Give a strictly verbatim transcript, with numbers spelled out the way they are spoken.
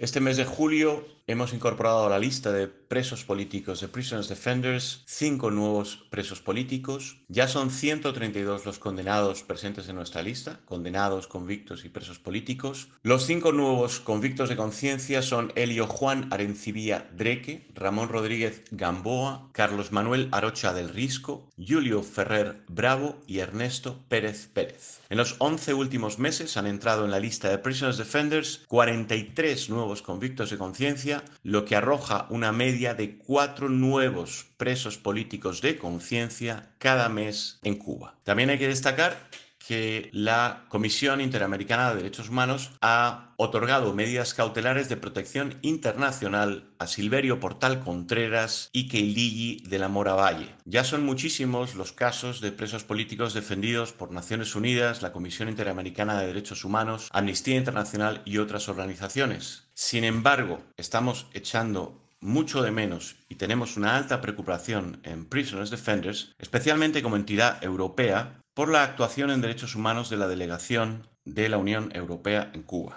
Este mes de julio hemos incorporado a la lista de presos políticos de Prisoners Defenders cinco nuevos presos políticos. Ya son ciento treinta y dos los condenados presentes en nuestra lista, condenados, convictos y presos políticos. Los cinco nuevos convictos de conciencia son Elio Juan Arencibia Dreque, Ramón Rodríguez Gamboa, Carlos Manuel Arocha del Risco, Julio Ferrer Bravo y Ernesto Pérez Pérez. En los once últimos meses han entrado en la lista de Prisoners Defenders cuarenta y tres nuevos convictos de conciencia, lo que arroja una media de cuatro nuevos presos políticos de conciencia cada mes en Cuba. También hay que destacar que la Comisión Interamericana de Derechos Humanos ha otorgado medidas cautelares de protección internacional a Silverio Portal Contreras y Keiligi de la Mora Valle. Ya son muchísimos los casos de presos políticos defendidos por Naciones Unidas, la Comisión Interamericana de Derechos Humanos, Amnistía Internacional y otras organizaciones. Sin embargo, estamos echando mucho de menos y tenemos una alta preocupación en Prisoners Defenders, especialmente como entidad europea, por la actuación en derechos humanos de la delegación de la Unión Europea en Cuba.